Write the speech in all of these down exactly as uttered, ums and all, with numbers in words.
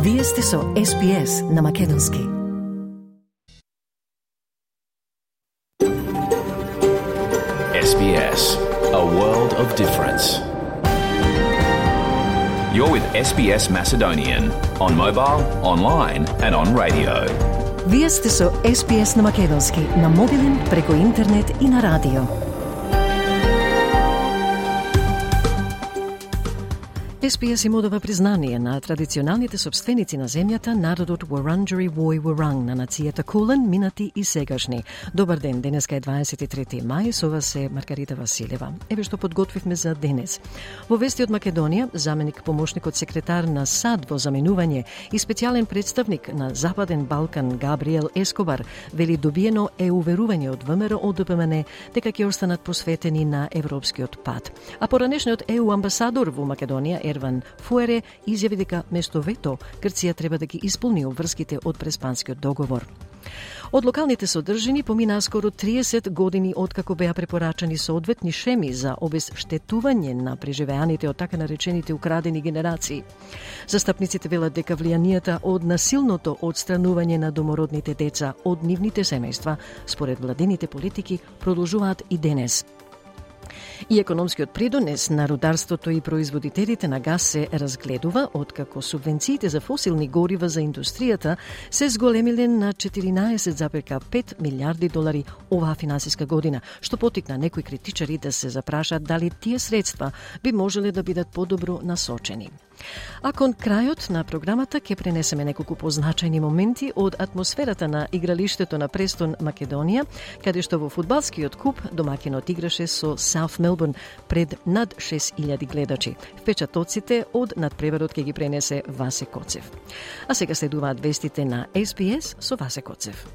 Вие сте со Ес Би Ес на Македонски. Ес Би Ес, a world of difference. You're with Ес Би Ес Macedonian on mobile, online and on radio. Вие сте со Ес Би Ес на Македонски, на мобилен, преку интернет и на радио. Ес Би Ес им одава признание на традиционалните собственици на земјата, народот Wurundjeri Woi Wurrung на нацијата Кулен, минати и сегашни. Добар ден, денеска е дваесет и трети мај, со вас е Маргарита Василева. Еве што подготвивме за денес. Во вести од Македонија, заменик помошникот секретар на САД во заменување и специјален представник на Западен Балкан Габриел Ескобар вели добиено е уверување од ВМРО О Д П М Н дека ќе останат посветени на европскиот пат. А поранешниот Е У амбасадор во Македонија Ерван Фуере изјави дека место вето Грција треба да ги исполни обврските од Преспанскиот договор. Од локалните содржини поминаа скоро триесет години откако беа препорачани соодветни шеми за обезштетување на преживеаните од така наречените украдени генерации. Застапниците велат дека влијанијата од насилното одстранување на домородните деца од нивните семејства, според владините политики, продолжуваат и денес. И економскиот придонес на рударството и производителите на газ се разгледува откако субвенциите за фосилни горива за индустријата се зголемиле на четиринаесет зарез пет милиарди долари оваа финансиска година, што потикна некои критичари да се запрашат дали тие средства би можеле да бидат подобро насочени. А кон крајот на програмата ќе пренесеме неколку позначајни моменти од атмосферата на игралиштето на Престон Македонија, каде што во фудбалскиот куп домакинот играше со Саут Мелбурн пред над шест илјади гледачи. Впечатоците од надпреварот ќе ги пренесе Васе Коцев. А сега следуваат вестите на Ес Би Ес со Васе Коцев.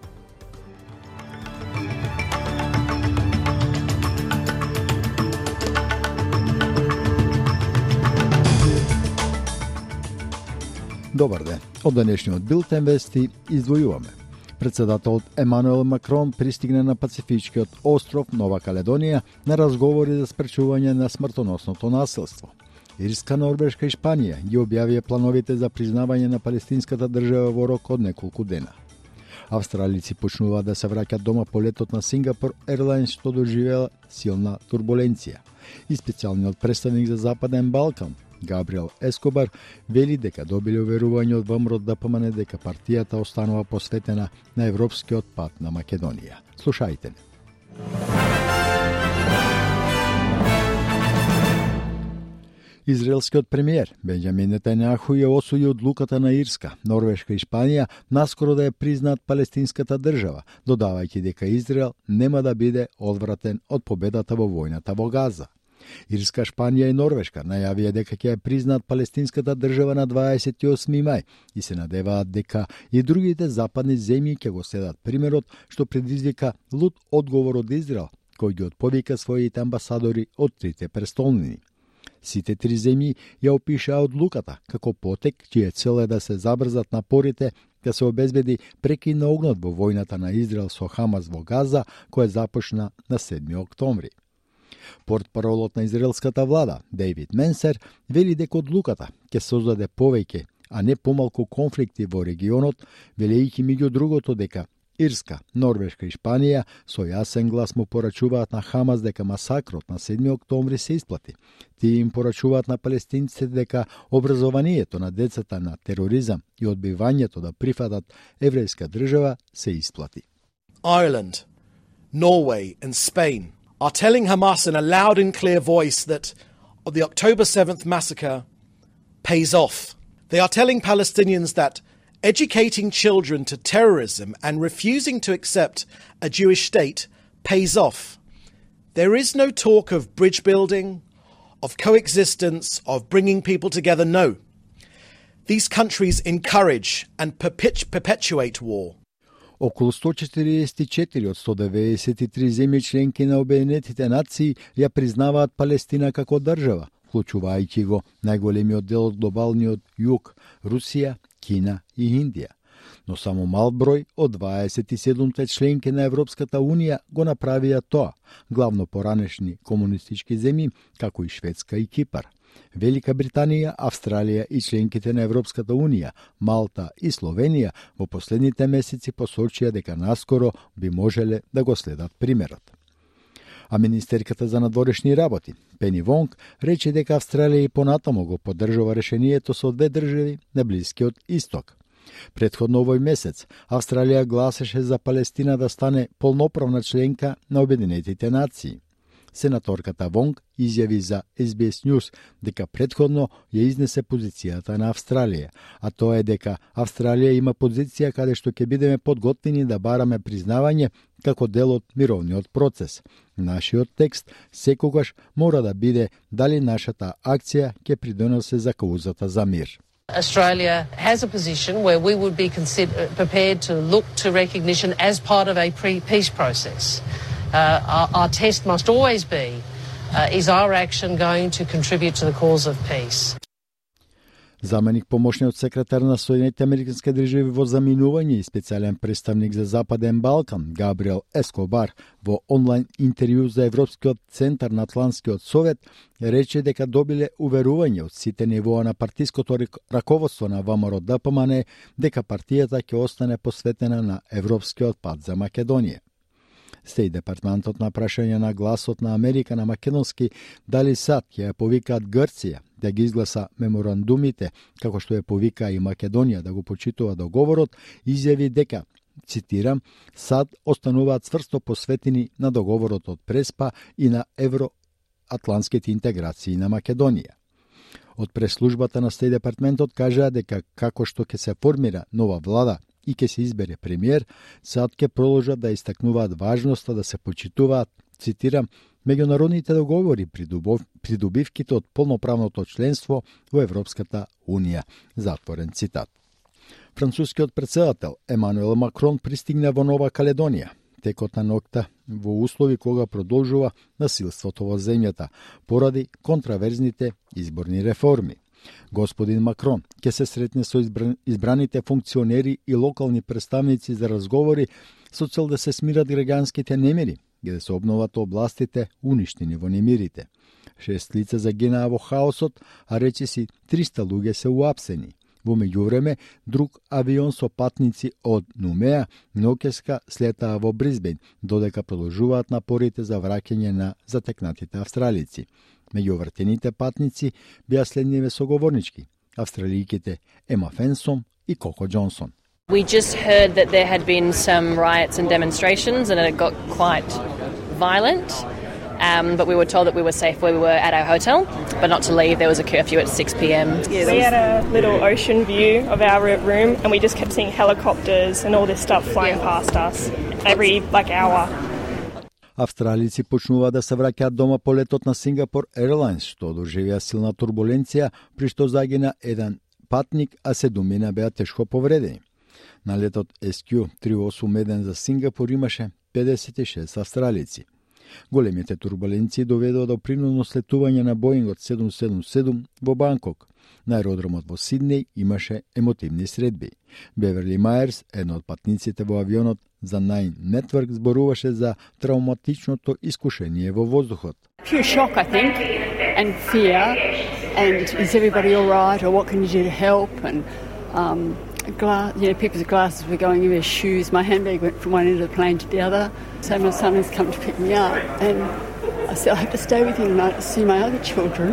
Добар ден. Од денешниот билтен вести издвојуваме. Председателот Емануел Макрон пристигна на Пацифичкиот остров Нова Каледонија на разговори за спречување на смртоносното насилство. Ирска, Норвешка и Шпанија ги објавија плановите за признавање на палестинската држава во рок од неколку дена. Австралици почнуваат да се враќаат дома по летот на Сингапур Ерлајнс, што доживела силна турбуленција. И специјалниот представник за Западен Балкан Габриел Ескобар вели дека добиле уверување од ВМРО Д П М Н дека партијата останува посветена на европскиот пат на Македонија. Слушајте не. Израелскиот премиер Бенџамин Нетањаху ја осуди одлуката на Ирска, Норвешка и Шпанија наскоро да ја признаат палестинската држава, додавајќи дека Израел нема да биде одвратен од победата во војната во Газа. Ирска, Шпанија и Норвешка најавија дека ќе ја признаат палестинската држава на дваесет и осми мај и се надеваат дека и другите западни земји ќе го следат примерот, што предизвика лут одговор од Израел, кој ги отповика своите амбасадори од трите престолнини. Сите три земји ја опишаа одлуката како потек чија цел е да се забрзат напорите да се обезбеди прекин на огнот во војната на Израел со Хамас во Газа, која започна на седми октомври. Портпаролот на израелската влада, Дејвид Менсер, вели дека одлуката ќе создаде повеќе, а не помалку конфликти во регионот, велејќи меѓу другото дека Ирска, Норвешка и Шпанија со јасен глас му порачуваат на Хамас дека масакрот на седми октомври се исплати. Тие им порачуваат на палестинците дека образованието на децата на тероризам и одбивањето да прифатат еврејска држава се исплати. Ireland, Norway and Spain are telling Hamas in a loud and clear voice that the October seventh massacre pays off. They are telling Palestinians that educating children to terrorism and refusing to accept a Jewish state pays off. There is no talk of bridge building, of coexistence, of bringing people together. No. These countries encourage and perpetu- perpetuate war. Околу сто четириесет и четири од сто деветдесет и три земји членки на Обединетите нации ја признаваат Палестина како држава, вклучувајќи го најголемиот дел од глобалниот југ, Русија, Кина и Индија. Но само мал број од дваесет и седумте членки на Европската Унија го направија тоа, главно поранешни комунистички земји, како и Шведска и Кипар. Велика Британија, Австралија и членките на Европската Унија, Малта и Словенија во последните месеци посочија дека наскоро би можеле да го следат примерот. А министерката за надворешни работи, Пени Вонг, рече дека Австралија и понатаму го поддржува решението со две држави на Блискиот Исток. Претходно овој месец, Австралија гласеше за Палестина да стане полноправна членка на Обединетите нации. Сенаторката Вонг изјави за Ес Би Ес News дека претходно ја изнесе позицијата на Австралија, а тоа е дека Австралија има позиција каде што ќе бидеме подготвени да бараме признавање како дел од мировниот процес. Нашиот текст секогаш мора да биде дали нашата акција ќе придонесе за каузата за мир. Australia has a position where we would be consider- prepared to look to recognition as part of a pre-peace process. Uh, our, our test must always be, uh, is our action going to contribute to the cause of peace? Заменик помошниот секретар на Соединетите Американски држави во заминување и специјален представник за Западен Балкан, Габриел Ескобар, во онлайн интервју за Европскиот центар на Атлантскиот совет, рече дека добиле уверување од сите нивоа на партиското раководство на ВМРО Д П М Н дека партијата ќе остане посветена на европскиот пат за Македонија. Стеј департментот на прашање на гласот на Америка на македонски дали САД ќе ја повикаат Грција да ги изгласа меморандумите, како што ја повика и Македонија да го почитува договорот, изјави дека, цитирам, САД остануваат цврсто посветени на договорот од Преспа и на евроатлантските интеграции на Македонија. Од преслужбата на Стеј департментот кажаа дека како што ќе се формира нова влада и ќе се избере премиер, САД ќе продолжат да истакнуваат важноста да се почитуваат, цитирам, меѓународните договори придобивките од полноправното членство во Европската Унија. Затворен цитат. Францускиот претседател Емануел Макрон пристигна во Нова Каледонија текот на ноќта во услови кога продолжува насилството во земјата поради контраверзните изборни реформи. Господин Макрон ќе се сретне со избраните функционери и локални представници за разговори со цел да се смират граѓанските немири и да се обноват областите уништени во немирите. Шест лица загинаа во хаосот, а речиси триста луѓе се уапсени. Во меѓувреме, друг авион со патници од Нумеа ноќеска слетаа во Бризбен, додека продолжуваат напорите за враќање на затекнатите австралици. Меѓу вртените патници беа следниве соговорнички, австралијките Ема Фенсом и Коко Џонсон. We just heard that there had been some riots and demonstrations and it had got quite violent. Um, but we were told that we were safe where we were at our hotel, but not to leave. There was a curfew at six p.m. Yeah, we had a little ocean view of our room and we just kept seeing helicopters and all this stuff flying yeah. past us every like hour. Австралици почнува да се враќаат дома по летот на Singapore Airlines, што доживеа силна турбуленција, при што загина еден патник, а седумина беа тешко повредени. На летот Ес Кју триста и осум еден за Сингапур имаше педесет и шест австралици. Големите турбуленции доведоа до принудно слетување на Боингот седум седум седум во Банкок. На аеродромот во Сиднеј имаше емотивни средби. Беверли Мајерс, една од патниците во авионот за Nine Network, зборуваше за травматичното искушение во воздухот. Pure shock, I think, and fear, and is everybody all right, or what can you do to help, and um, glass, you know, people's glasses were going in their shoes. My handbag went from one end of the plane to the other. So my son has come to pick me up, and I said I have to stay with him tonight to see my other children.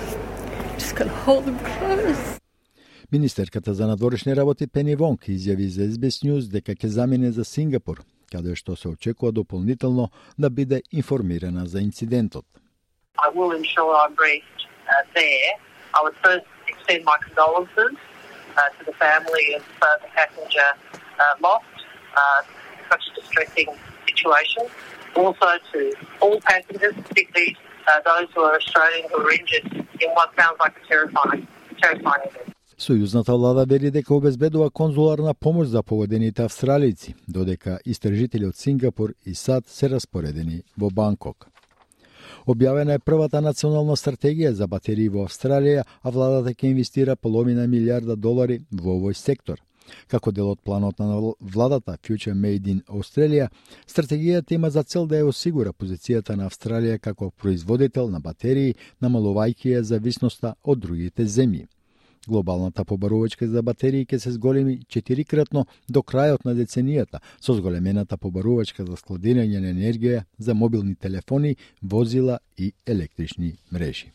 Just got to hold them close. Министерката за надворешни работи Пени Вонг изјави за Ес Би Ес News дека ќе замине за Сингапур, каде што се очекува дополнително да биде информирана за инцидентот. I will ensure I'm briefed uh, there. I would first extend my condolences uh, to the family of uh, the passenger uh, lost. Uh, such a distressing situation. Also to all passengers, particularly uh, those who are Australian who are injured in what sounds like a terrifying, terrifying event. Сојузната влада вели дека обезбедува конзуларна помош за погодените австралици, додека истражители од Сингапур и САД се распоредени во Банкок. Објавена е првата национална стратегија за батерии во Австралија, а владата ќе инвестира половина милиарда долари во овој сектор. Како дел од планот на владата Future Made in Australia, стратегијата има за цел да ја осигура позицијата на Австралија како производител на батерии, намалувајќи ја зависноста од другите земји. Глобалната побарувачка за батерии ќе се зголеми четирикратно до крајот на деценијата, со зголемената побарувачка за складирање на енергија за мобилни телефони, возила и електрични мрежи.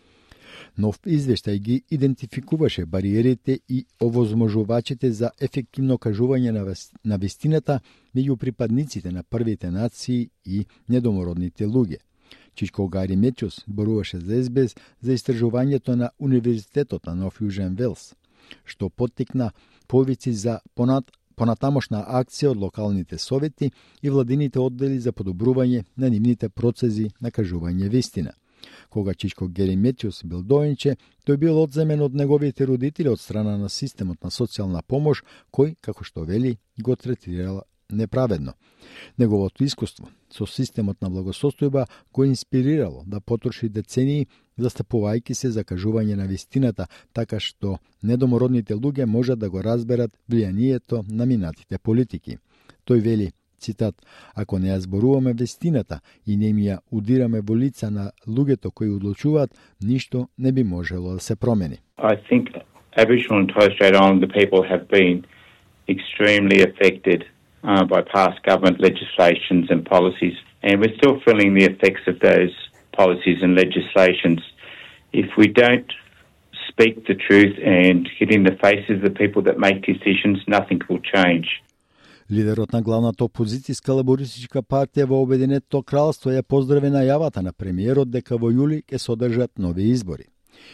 Нов извештај ги идентификуваше бариерите и овозможувачите за ефективно кажување на, на вистината меѓу припадниците на првите нации и недомородните луѓе. Чичко Гари Метјус зборуваше за Ес Би Ес за истражувањето на Универзитетот на Нов Јужен Велс, што поттикна повици за понат, понатамошна акција од локалните совети и владините оддели за подобрување на нивните процеси на кажување вистина. Кога Чичко Гари Метјус бил дојнче, тој бил одземен од неговите родители од страна на системот на социјална помош, кој, како што вели, го третирала неправедно. Неговото искуство со системот на благосостојба го инспирирало да потроши децении застапувајќи се за кажување на вистината, така што недомородните луѓе можат да го разберат влијанието на минатите политики. Тој вели, цитат, ако не ја зборуваме вистината и не ми ја удираме во лица на луѓето кои одлучуваат, ништо не би можело да се промени. I think Aboriginal and Torres Strait Islander people have been extremely affected Uh, by past government legislations and policies, and we're still feeling the effects of those policies and legislations. If we don't speak the truth and get in the faces of the people that make decisions, nothing will change. Лидерот на главната опозицијска лабористичка партија во Обединетото кралство ја поздрави најавата на премиерот дека во јули ќе се одржат нови избори.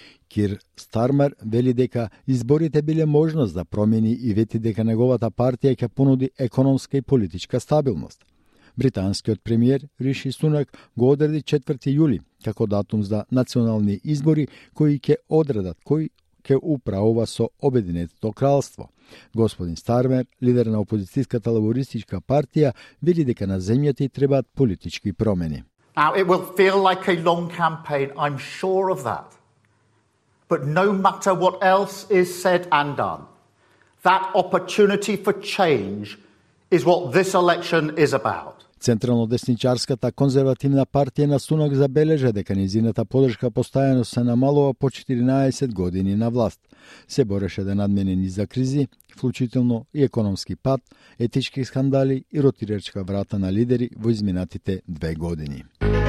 Кир Стармер вели дека изборите биле можност за промени и вети дека неговата партија ќе понуди економска и политичка стабилност. Британскиот премиер Риши Сунак го одреди четврти јули како датум за национални избори кои ќе одредат кој ќе управува со Обединетото кралство. Господин Стармер, лидер на опозицијската лабористичка партија, вели дека на земјата и требаат политички промени. Now it will feel like a long campaign, I'm sure of that. But no matter what else is said and done, that opportunity for change is what this election is about. Централно-десничарската конзервативна партија на Сунак забележа дека низината подршка постојано се намалува по четиринаесет години на власт. Се бореше да надмине низа кризи, вклучително и економски пад, етички скандали и ротирачка врата на лидери во изминатите две години.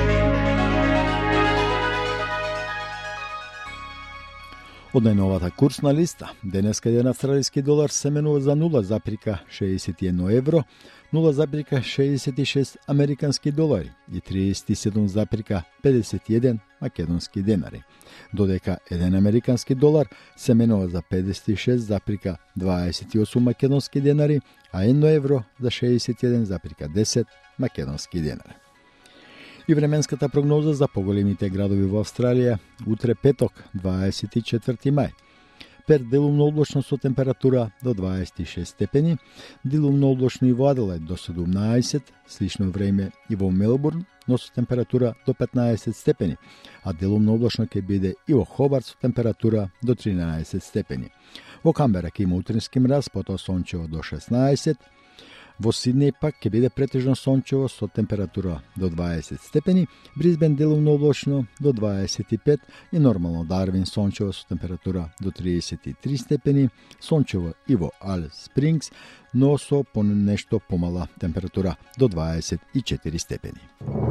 Од најновата курсна листа, денеска еден австралиски долар се менува за нула запирка шеесет и едно евро, нула запирка шеесет и шест американски долари и триесет и седум запирка педесет и еден македонски денари, додека еден американски долар се менува за педесет и шест запирка дваесет и осум македонски денари, а едно евро за шеесет и еден запирка десет македонски денари. И временската прогноза за поголемите градови во Австралија утре петок, дваесет и четврти мај. Перт делумно облачно со температура до дваесет и шест степени, делумно облачно и во Аделајд до седумнаесет, слично време и во Мелбурн, но со температура до петнаесет степени, а делумно облачно ќе биде и во Хобарт со температура до тринаесет степени. Во Камбера ќе има утрински мраз, потоа сончево до шеснаесет. Во Сиднеј пак ќе биде претежно сончево со температура до дваесет степени, Брисбен делумно облачно до дваесет и пет и нормално Дарвин сончево со температура до триесет и три степени, сончево и во Алис Спрингс, но со по нешто помала температура до дваесет и четири степени.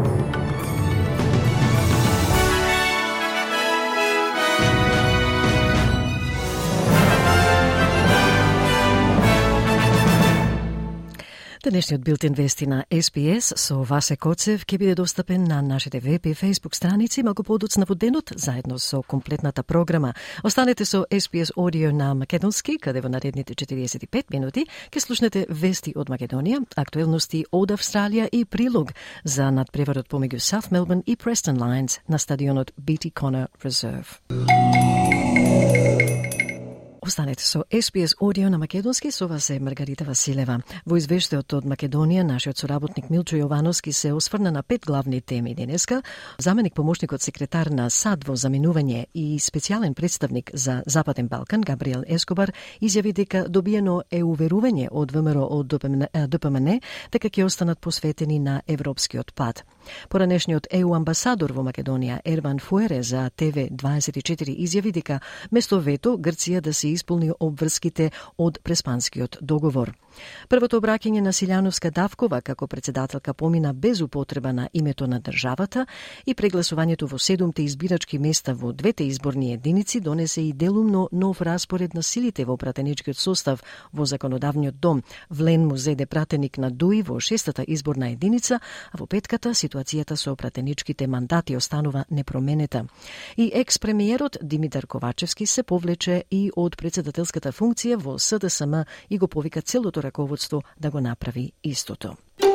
Денешниот билтен вести на Ес Би Ес со Васе Коцев ќе биде достапен на нашите веб и фейсбук страници малку подоцна во денот, заедно со комплетната програма. Останете со Ес Би Ес Audio на македонски, каде во наредните четириесет и пет минути ќе слушнете вести од Македонија, актуелности од Австралија и прилог за надпреварот помеѓу South Melbourne и Preston Lions на стадионот Би Ти Конер Reserve. Останете со Ес Би Ес Audio на македонски, со вас е Маргарита Василева. Во извештајот од Македонија, нашиот соработник Милчо Јовановски се осврна на пет главни теми денеска. Заменик помошникот секретар на САД во заминување и специјален представник за Западен Балкан, Габриел Ескобар, изјави дека добиено е уверување од ВМРО од ДПМН дека ќе останат посветени на европскиот пат. Поранешниот Е У амбасадор во Македонија, Ерван Фуере, за Те Ви дваесет и четири изјави дека место вето Грција да се исполни обврските од Преспанскиот договор. Првото обраќање на Силјановска Давкова како председателка помина без употреба на името на државата и прегласувањето во седумте избирачки места во двете изборни единици донесе и делумно нов распоред на силите во пратеничкиот состав во законодавниот дом. Влен му зеде пратеник на Дуи во шестата изборна единица, а во петката ситуацијата со пратеничките мандати останува непроменета. И екс-премиерот Димитар Ковачевски се повлече и од председателската функција во С Д С М и го повика целото раководство да го направи истото.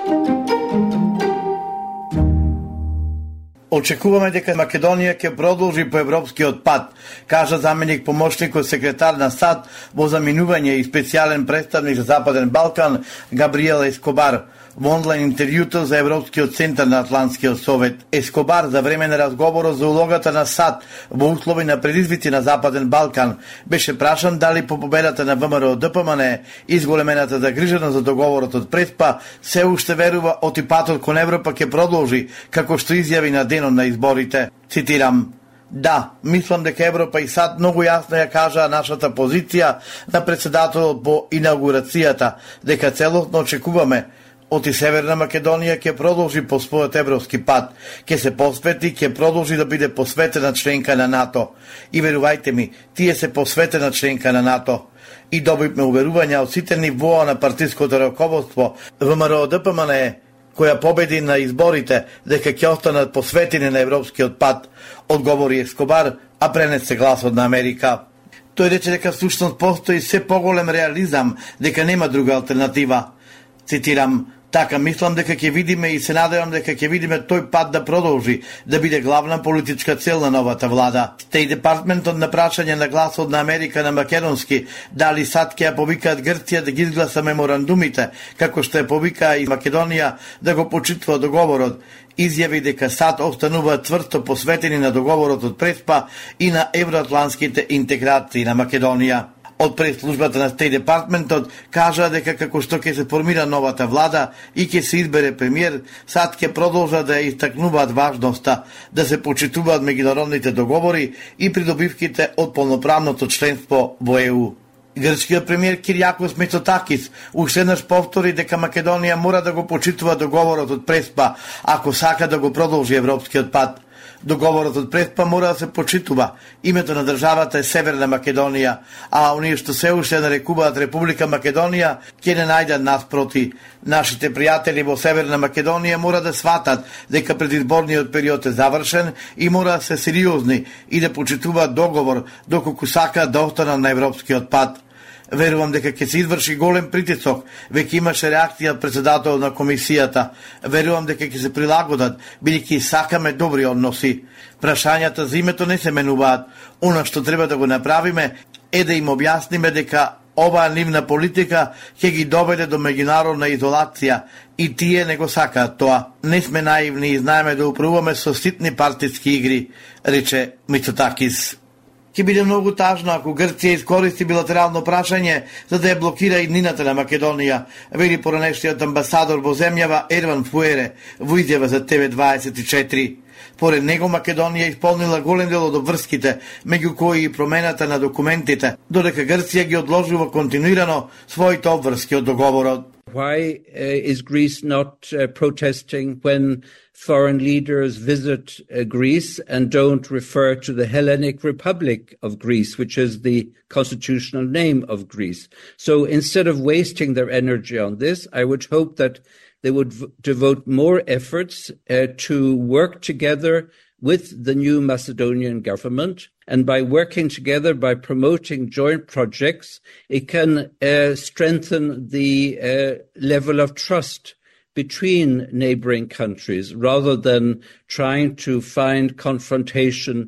Очекуваме дека Македонија ќе продолжи по европскиот пат, кажа заменик помошникот секретар на САД во заминување и специјален представник за Западен Балкан Габриел Ескобар во онлайн интервјуто за Европскиот центар на Атлантскиот совет. Ескобар за време на разговорот за улогата на САД во услови на предизвици на Западен Балкан беше прашан дали по победата на ВМРО ДПМН и зголемената загриженост за договорот од Преспа се уште верува оти патот кон Европа ќе продолжи, како што изјави на денот на изборите. Цитирам: Да, мислам дека Европа и САД многу јасно ја кажаа нашата позиција на председателот по инаугурацијата, дека целосно очекуваме оти Северна Македонија ќе продолжи по својот европски пат, ќе се посвети, ќе продолжи да биде посветена членка на НАТО. И верувајте ми, тие се посветена членка на НАТО. И добивме уверувања од сите нивоа на партиското раководство ВМРО ДПМН, која победи на изборите, дека ќе останат посветени на европскиот пат, одговори Ескобар, а пренесе гласот на Америка. Тој рече дека всушност постои се поголем реализам, дека нема друга алтернатива. Цитирам: Така мислам дека ќе видиме и се надевам дека ќе видиме тој пат да продолжи да биде главна политичка цел на новата влада. Стејт департментот на прашање на гласот на Америка на македонски дали САД ќе ја повикаат Грција да ги изгласа меморандумите, како што ја повикаа и Македонија да го почитува договорот, изјави дека САД остануваат цврсто посветени на договорот од Преспа и на евроатлантските интеграции на Македонија. Од прес-службата на Стејт департментот кажа дека како што ќе се формира новата влада и ќе се избере премиер, САД ќе продолжа да ја истакнуваат важноста да се почитуваат меѓународните договори и придобивките од полноправното членство во Е У. Грчкиот премиер Киријакос Мицотакис уште еднаш повтори дека Македонија мора да го почитува договорот од Преспа ако сака да го продолжи европскиот пат. Договорот од Преспа мора да се почитува. Името на државата е Северна Македонија, а оние што се уште нарекуваат Република Македонија ќе не најдат наспроти. Нашите пријатели во Северна Македонија мора да сватат дека предизборниот период е завршен и мора да се сериозни и да почитуваат договор доколку сакаат да останат на европскиот пат. Верувам дека ќе се изврши голем притисок, веќе имаше реакција од председателот на комисијата. Верувам дека ќе се прилагодат, бидејќи сакаме добри односи. Прашањата за името не се менуваат. Она што треба да го направиме е да им објасниме дека оваа нивна политика ќе ги доведе до меѓународна изолација и тие не го сакаат тоа. Не сме наивни и знаеме да управуваме со ситни партиски игри, рече Мицотакис. Ќе биде многу тажно ако Грција искористи билатерално прашање за да ја блокира иднината на Македонија, вели поранешниот амбасадор во земјава Ерван Фуере во изјава за Те Ви дваесет и четири. Поред него Македонија исполнила голем дел од обврските, меѓу кои и промената на документите, додека Грција ги одложува континуирано своите обврски од договорот. Why uh, is Greece not uh, protesting when foreign leaders visit uh, Greece and don't refer to the Hellenic Republic of Greece, which is the constitutional name of Greece? So instead of wasting their energy on this, I would hope that they would v- devote more efforts uh, to work together with the new Macedonian government. And by working together, by promoting joint projects, it can uh, strengthen the uh, level of trust between neighboring countries rather than trying to find confrontation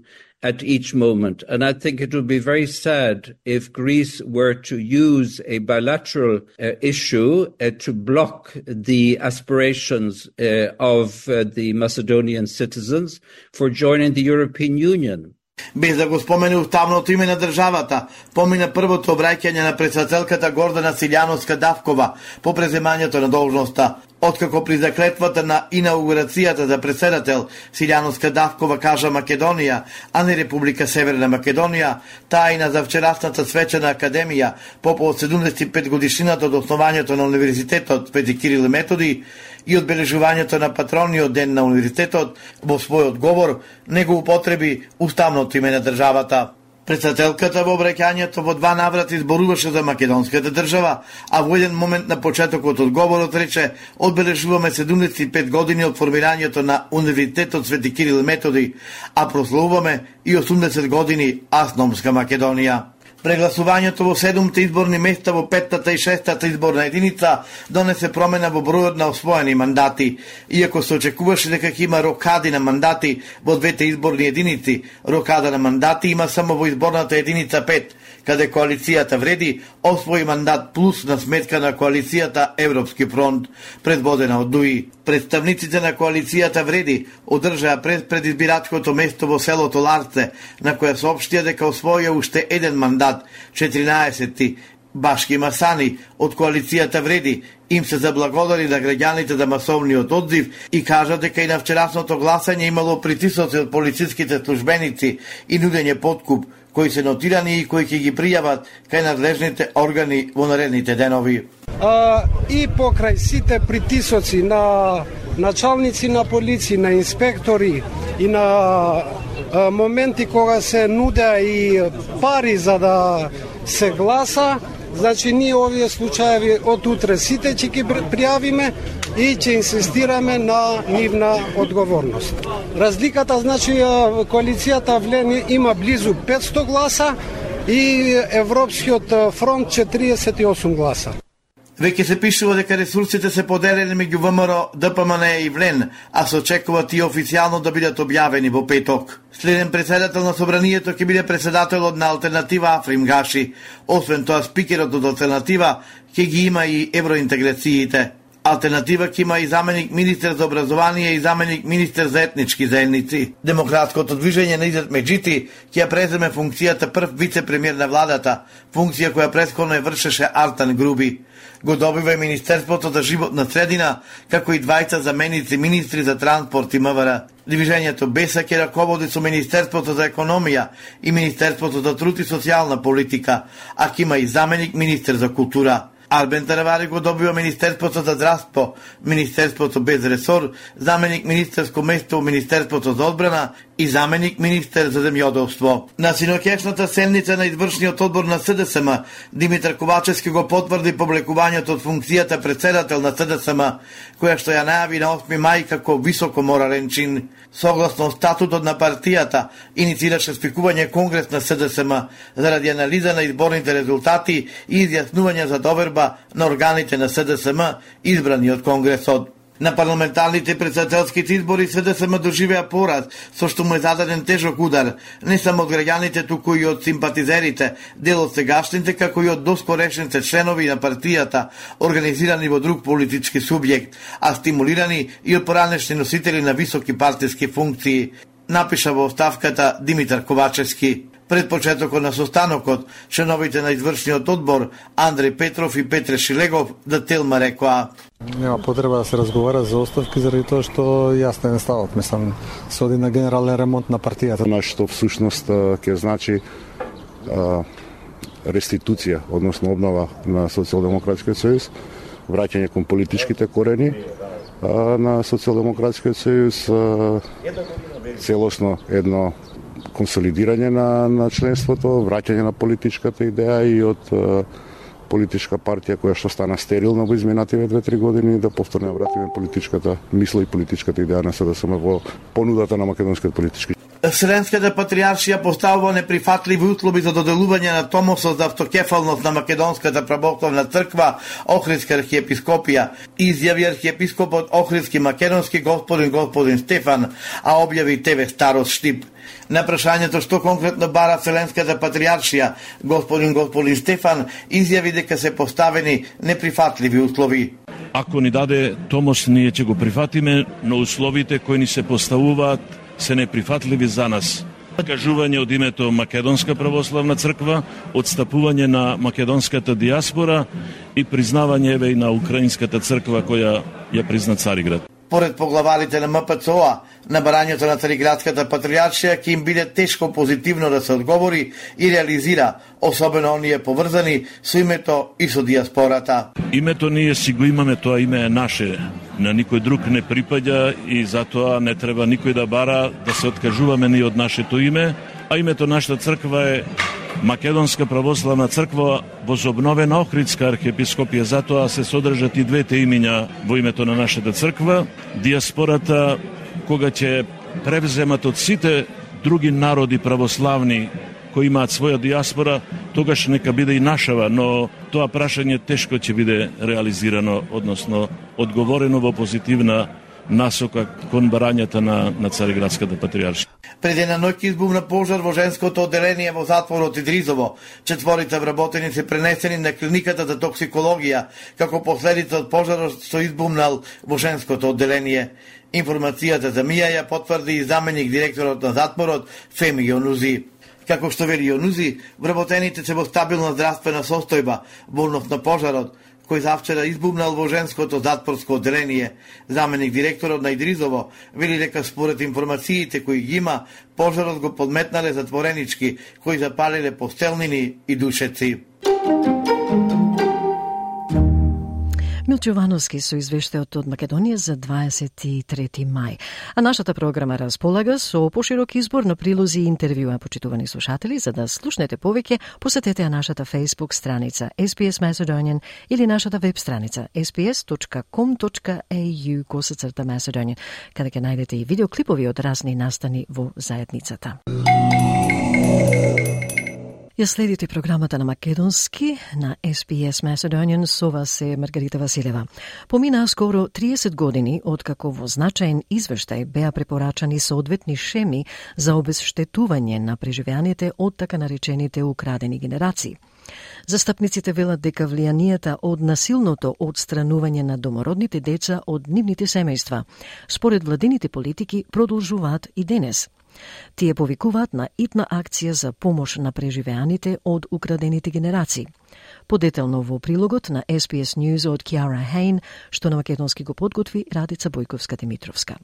at each moment. And I think it would be very sad if Greece were to use a bilateral uh, issue uh, to block the aspirations uh, of uh, the Macedonian citizens for joining the European Union. Без да го спомене уставното име на државата, помина првото обраќање на председателката Гордана Силјановска-Давкова по преземањето на должноста. Откако при заклетвата на инаугурацијата за председател Силјановска-Давкова кажа Македонија, а не Република Северна Македонија, таа и на завчерасната свечена академија по повод седумдесет и пет годишнината од основањето на Универзитетот Свети Кирил и Методи и одбележувањето на патрониот ден на универзитетот, во својот говор не го употреби уставното име на државата. Председателката во обраќањето во два наврати зборуваше за македонската држава, а во еден момент на почетокот од говорот рече: одбележуваме седумдесет и пет години од формирањето на Универзитетот Свети Кирил и Методи, а прославуваме и осумдесет години автономска Македонија. Прегласувањето во седумте изборни места во петтата и шестата изборна единица донесе промена во бројот на освоени мандати. Иако се очекуваше дека ќе има рокади на мандати во двете изборни единици, рокада на мандати има само во изборната единица пет, каде коалицијата Вреди освои мандат плюс на сметка на коалицијата Европски фронт, предводена од ДУИ. Представниците на коалицијата Вреди одржаа пред предизбирачкото место во селото Ларце, на која соопштија дека освоија уште еден мандат, четиринаесети. Башки Масани од коалицијата Вреди им се заблагодари на граѓаните за масовниот одзив и кажа дека и на вчерасното гласање имало притисоци од полициските службеници и нудење подкуп, кои се нотирани и кои ќе ги пријават кај надлежните органи во наредните денови. А, и покрај сите притисоци на началници на полиција, на инспектори и на а, моменти кога се нудеа и пари за да се гласа, значи ние овие случаеви од утре сите ќе ги пријавиме и ќе инсистираме на нивна одговорност. Разликата, значи, коалицијата Влени има близу петсто гласа и Европскиот фронт четириесет и осум гласа. Веќе се пишува дека ресурсите се поделени меѓу ВМРО, ДПМН и Влен, а се очекува тие официјално да бидат објавени во петок. Следен председател на собранието ќе биде председателот на Алтернатива Африм Гаши. Освен тоа, спикерот од Алтернатива ќе ги има и евроинтеграциите. Алтернатива ќе има и заменик министер за образование и заменик министер за етнички заедници. Демократското движење на Изет Меджити ќе ја преземе функцијата прв вице-премиер на владата, функција која претходно ја вршеше Артан Груби. Го добива и Министерството за животна средина, како и двајца заменици министри за транспорт и МВР. Движењето Беса ќе раководи со Министерството за економија и Министерството за труд и социјална политика, а ќе има и заменик министер за култура. Арбен Таравари го добива Министерството за здравство, Министерството без ресор, заменик министерско место во Министерството за одбрана и заменик министер за земјоделство. На синоќешната седница на извршниот одбор на СДСМ, Димитар Ковачевски го потврди повлекувањето од функцијата председател на СДСМ, која што ја најави на осми мај како високо морален чин. Согласно статутот на партијата, иницираше спикување конгрес на СДСМ заради анализа на изборните резултати и изјаснување за доверба на органите на СДСМ избрани од конгресот. На парламентарните председателските избори СДСМ доживеа пораз, со што му е зададен тежок удар, не само од граѓаните, туку и од симпатизерите, дел од сегашните, како и од доскорешните членови на партијата, организирани во друг политички субјект, а стимулирани и од поранешни носители на високи партиски функции, напиша во оставката Димитар Ковачевски. Пред почетокот на состанокот, членовите на извршниот одбор Андреј Петров и Петре Шилегов да Телма рекоа: нема потреба да се разговара за оставки заради тоа што јасно е ставот. Мислам, се оди на генерален ремонт на партијата. На што всушност ќе значи а, реституција, односно обнова на Социјалдемократскиот сојуз, враќање кон политичките корени а, на Социјалдемократскиот сојуз, а, целосно едно консолидирање на, на членството, враќање на политичката идеја и од е, политичка партија која што стана стерилна во изминативе две-три години, да повторно вратиме политичката мисла и политичката идеја на СДСМ во понудата на македонскиот политички. Вселенската патриаршија поставува неприфатливи услови за доделување на томосот за автокефалност на Македонската православна црква Охридска архиепископија, изјави архиепископот Охридски македонски господин господин Стефан, а објави ТВ Старост Штип. На прашањето што конкретно бара Вселенската патриаршија, господин господин Стефан изјави дека се поставени неприфатливи услови. Ако ни даде томос, ние ќе го прифатиме, но условите кои ни се поставуваат се неприфатливи за нас. Кажување од името Македонска православна црква, отстапување на македонската диаспора и признавање еве и на украинската црква која ја призна Цариград. Поред поглаварите на М П Ц О, на барањето на Цариградската патриаршија ќе им биде тешко позитивно да се одговори и реализира, особено оние поврзани со името и со диаспората. Името ние си го имаме, тоа име е наше. На никој друг не припаѓа и затоа не треба никој да бара да се откажуваме ни од нашето име, а името нашата црква е Македонска православна црква возобновена Охридска архиепископија, затоа се содржат и двете имиња во името на нашата црква. Диаспората, кога ќе превземат од сите други народи православни кои имаат своја диаспора, тогаш нека биде и нашава, но тоа прашање тешко ќе биде реализирано, односно одговорено во позитивна насока кон барањата на, на Цариградската патриаршија. Пред една ноќ избувна пожар во женското одделение во затворот Идризово. Четворица вработени се пренесени на клиниката за токсикологија, како последица од пожарот што избумнал во женското одделение. Информацијата за Мија ја потврди и заменик директорот на затворот Феми Јонузи. Како што вели Јонузи, вработените се во стабилна здравствена состојба во однос на пожарот, кој завчера избумнал во женското затворско одделение. Заменик директорот на Идризово вели дека според информациите кои ги има, пожарот го подметнале затворенички кои запалиле постелнини и душеци. Милчо Јовановски со извештајот од Македонија за дваесет и трети мај. А нашата програма располага со поширок избор на прилози и интервјуа, почитувани слушатели. За да слушнете повеќе, посетете ја нашата Facebook страница S B S Macedonian или нашата веб страница s b s dot com dot a u косацрта Macedonian, каде ќе најдете и видеоклипови од разни настани во заедницата. Ја следите програмата на македонски на S B S Macedonian, со вас е Маргарита Василева. Поминаа скоро триесет години откако во значаен извештај беа препорачани соодветни шеми за обезштетување на преживеаните од така наречените украдени генерации. Застапниците велат дека влијанијата од насилното одстранување на домородните деца од нивните семејства, според владините политики, продолжуваат и денес. Тие повикуваат на итна акција за помош на преживеаните од украдените генерации. Подетелно во прилогот на S B S News од Киара Хейн, што на македонски го подготви Радица Бојковска-Димитровска.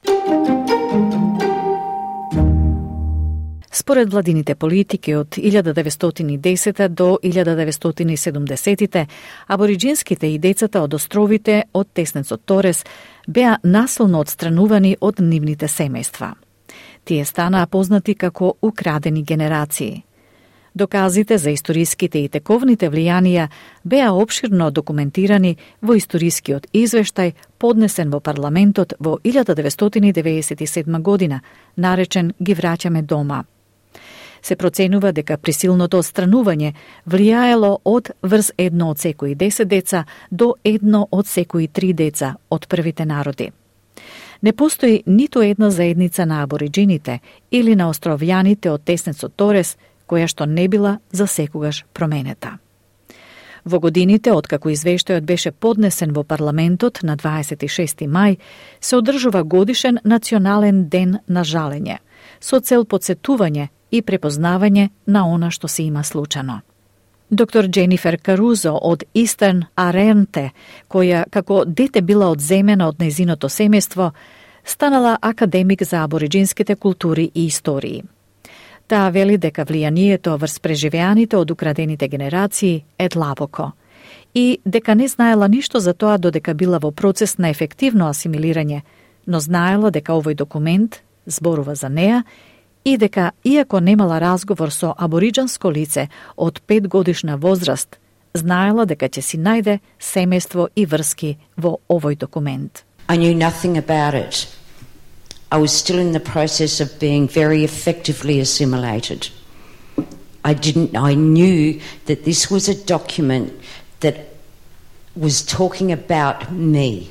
Според владините политики од илјада деветстотини и десета до илјада деветстотини и седумдесетите, абориджинските и децата од островите од теснецот Торес беа насилно одстранувани од нивните семејства. Тие станаа познати како украдени генерации. Доказите за историските и тековните влијанија беа обширно документирани во историскиот извештај поднесен во парламентот во илјада деветстотини деветдесет и седма година, наречен «Ги враќаме дома». Се проценува дека присилното одстранување влијаело од врз едно од секои десет деца до едно од секои три деца од првите народи. Не постои ниту една заедница на абориджините или на островјаните од теснецот Торес која што не била за секогаш променета. Во годините откако извештајот беше поднесен во парламентот на дваесет и шести мај, се одржува годишен национален ден на жалење, со цел подсетување и препознавање на она што се има случано. Доктор Дженифер Карузо од Истерн Аренте, која како дете била одземена од нејзиното семејство, станала академик за абориджинските култури и истории. Таа вели дека влијанието врз преживеаните од украдените генерации е длабоко и дека не знаела ништо за тоа додека била во процес на ефективно асимилирање, но знаела дека овој документ зборува за неа и дека, иако немала разговор со абориджанско лице од пет годишна возраст, знаела дека ќе си најде семејство и врски во овој документ. I knew nothing about it. I was still in the process of being very effectively assimilated. I didn't. I knew that this was a document that was talking about me,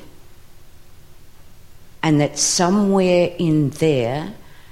and that somewhere in there,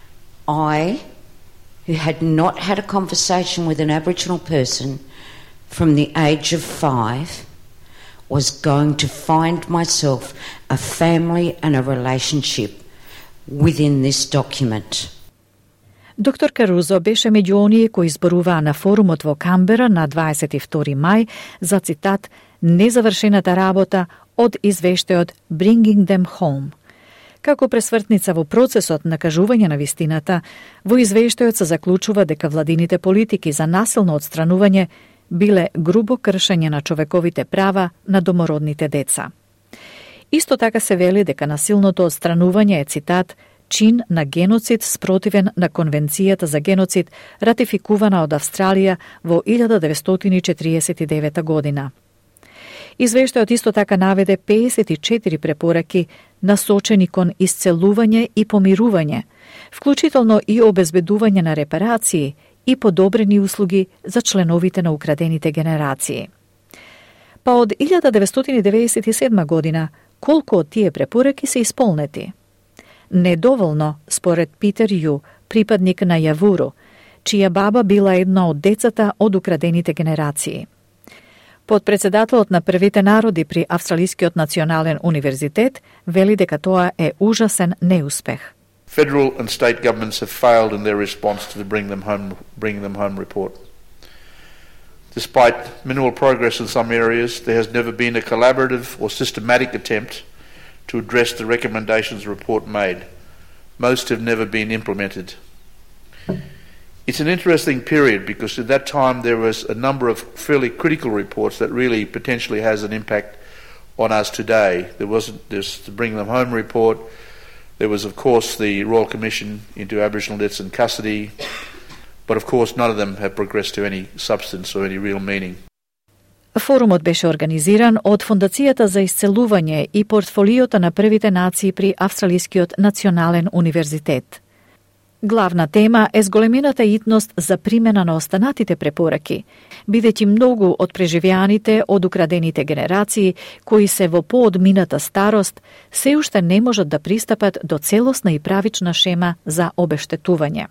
I, who had not had a conversation with an Aboriginal person from the age of five, was going to find myself a family and a relationship within this document. Доктор Карузо беше меѓу оние кои зборуваа на форумот во Камбера на дваесет и втори мај за цитат «Незавршената работа од извештајот Bringing Them Home». Како пресвртница во процесот на кажување на вистината, во извештајот се заклучува дека владините политики за насилно отстранување биле грубо кршење на човековите права на домородните деца. Исто така се вели дека насилното отстранување е цитат чин на геноцид спротивен на Конвенцијата за геноцид ратификувана од Австралија во илјада деветстотини четириесет и девета година. Извештајот исто така наведе пеесет и четири препораки насочени кон исцелување и помирување, вклучително и обезбедување на репарации и подобрени услуги за членовите на украдените генерации. Па од илјада деветстотини деветдесет и седма година, колку од тие препораки се исполнети? Недоволно, според Питер Ю, припадник на Јавуру, чија баба била една од децата од украдените генерации. Подпредседателот на првите народи при Австралискиот национален универзитет вели дека тоа е ужасен неуспех. Federal and state governments have failed in their response to the Bring Them Home, Bring Them Home report. Despite minimal progress in some areas, there has never been a collaborative or systematic attempt to address the recommendations the report made. Most have never been implemented. It's an interesting period because at that time there was a number of fairly critical reports that really potentially has an impact on us today. There wasn't there's the Bring Them Home report. There was, of course, the Royal Commission into Aboriginal Deaths in Custody, but of course none of them have progressed to any substance or any real meaning. Форумот беше организиран од Фондацијата за исцелување и портфолиото на првите нации при Австралискиот национален универзитет. Главна тема е зголемената итност за примена на останатите препораки, бидејќи многу од преживеаните од украдените генерации, кои се во поодмината старост, се уште не можат да пристапат до целосна и правична шема за обештетување.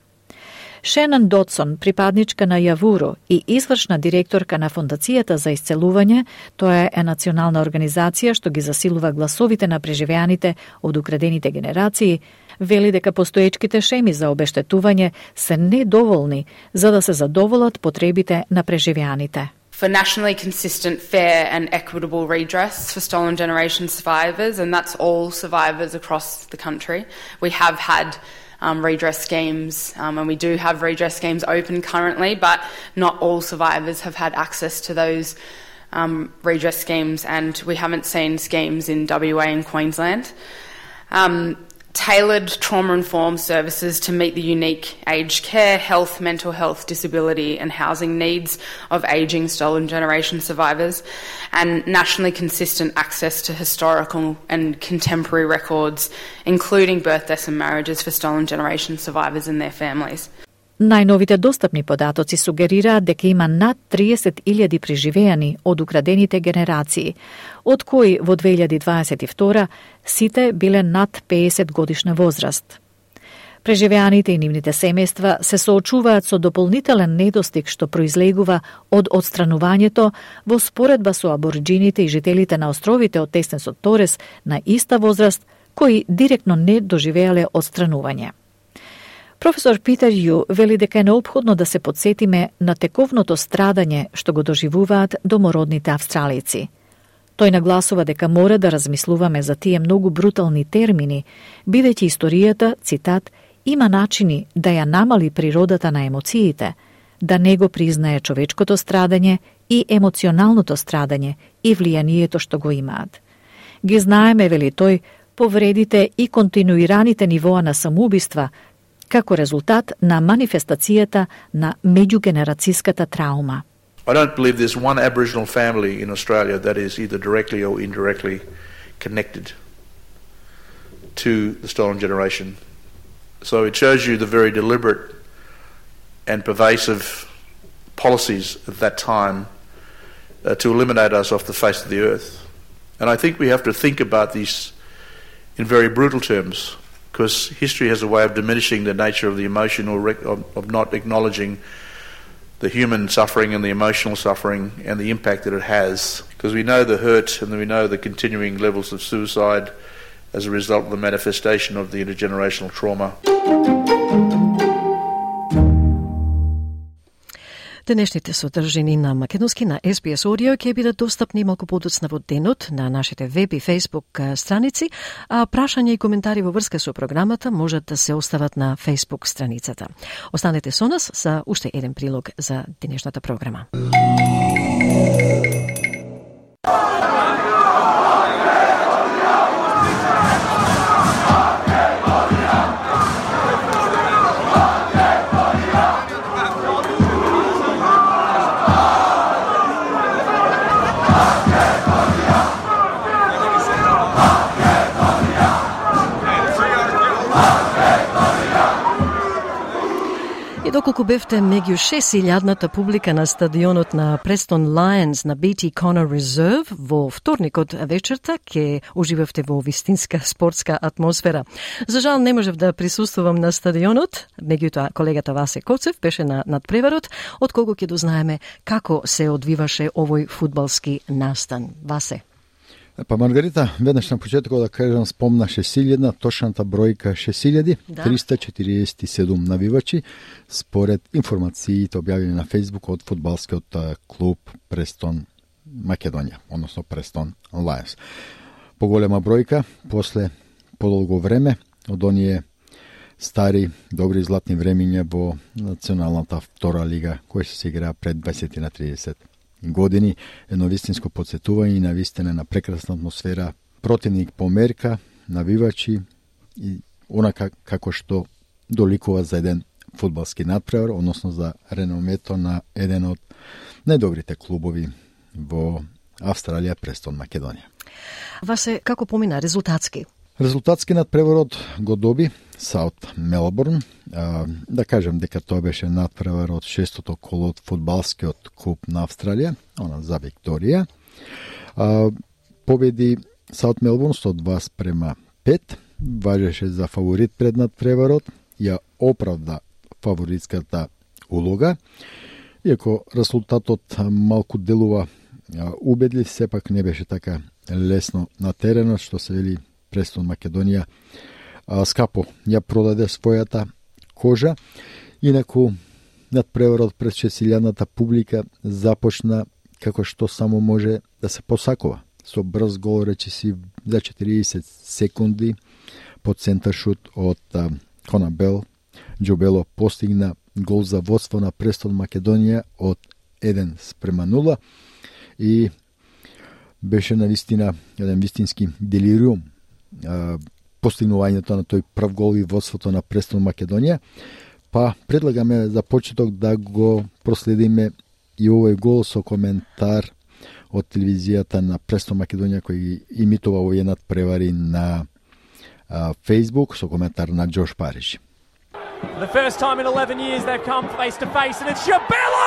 Шенан Дотсон, припадничка на Јавуру и извршна директорка на Фондацијата за исцелување, тоа е национална организација што ги засилува гласовите на преживеаните од украдените генерации, вели дека постоечките шеми за обештетување се недоволни за да се задоволат потребите на преживеаните. For nationally consistent, fair and equitable redress for stolen generation survivors, and that's all survivors across the country. We have had Um, redress schemes, um, and we do have redress schemes open currently, but not all survivors have had access to those um, redress schemes, and we haven't seen schemes in W A and Queensland. Um, tailored trauma-informed services to meet the unique aged care, health, mental health, disability and housing needs of ageing stolen generation survivors, and nationally consistent access to historical and contemporary records, including birth, deaths and marriages for stolen generation survivors and their families. Најновите достапни податоци сугерираат дека има над триесет илјади преживеани од украдените генерации, од кои во две илјади дваесет и втора сите биле над пеесет годишна возраст. Преживеаните и нивните семејства се соочуваат со дополнителен недостиг што произлегува од отстранувањето во споредба со абориџините и жителите на островите од Теснесот Торес на иста возраст кои директно не доживеале отстранување. Професор Питер Ю вели дека е неопходно да се подсетиме на тековното страдање што го доживуваат домородните австралици. Тој нагласува дека мора да размислуваме за тие многу брутални термини, бидејќи историјата, цитат, има начини да ја намали природата на емоциите, да не го признае човечкото страдање и емоционалното страдање и влијанието што го имаат. Ги знаеме, вели тој, повредите и континуираните нивоа на самоубиства како резултат на манифестацијата на меѓугенерацијската траума. I don't believe there's one Aboriginal family in Australia that is either directly or indirectly connected to the stolen generation So it shows you the very deliberate and pervasive policies at that time uh, to eliminate us off the face of the earth. And I think we have to think about these in very brutal terms, because history has a way of diminishing the nature of the emotion or rec- of, of not acknowledging the human suffering and the emotional suffering and the impact that it has. Because we know the hurt and we know the continuing levels of suicide as a result of the manifestation of the intergenerational trauma. Денешните содржини на македонски на Ес Би Ес Audio ќе бидат достапни малку подоцна во денот на нашите веб и фейсбук страници, а прашања и коментари во врска со програмата можат да се остават на фейсбук страницата. Останете со нас за уште еден прилог за денешната програма. И доколку бевте меѓу шест илјадната публика на стадионот на Престон Лајонс на Би Ти Конер Резерв во вторникот вечерта, ќе уживавте во вистинска спортска атмосфера. За жал не можев да присуствувам на стадионот, меѓутоа колегата Васе Коцев беше на надпреварот, од кого ќе дознаеме како се одвиваше овој фудбалски настан. Васе. Па Маргарита, веднаш на почетокот да кажам, спомна шест илјади, точната бројка шест илјади триста четириесет и седум навивачи, според информациите објавени на Фейсбук од фудбалскиот клуб Престон Македонија, односно Престон Лајонс. Поголема бројка, после подолго време, од оние стари, добри златни времиња во националната втора лига, која се играа пред дваесет на триесет години, едно вистинско подсетување на вистина на прекрасна атмосфера, противник померка, навивачи и онака како што доликува за еден фудбалски надпревар, односно за реномето на еден од најдобрите клубови во Австралија, Престон Македонија. Васе, како помина резултатски? Резултатски надпреварот го доби Саут Мелбурн. А, да кажем дека тоа беше надпревар од шестото коло од фудбалскиот куп на Австралија, она за Викторија. А, победи Саут Мелбурн со два спрема пет, важеше за фаворит пред надпреварот, ја оправда фаворитската улога, иако резултатот малку делува а, убедлив, сепак не беше така лесно на теренот, што се вели Престон Македонија а, скапо ја продаде својата кожа. Инаку надпреварот пред шест илјадната публика започна како што само може да се посакува. Со брз гол, речиси за четириесет секунди по центаршут од а, Кона Бел, Џобело постигна гол за водство на Престон Македонија од еден спрема нула и беше навистина еден вистински делириум постигнувањето на тој прв гол и водството на Престон Македонија, па предлагаме за почеток да го проследиме и овој гол со коментар од телевизијата на Престон Македонија кој имитува овие надпревари на а, Facebook со коментар на Джош Париж. For the first time in eleven years they've come face to face and it's Џобело!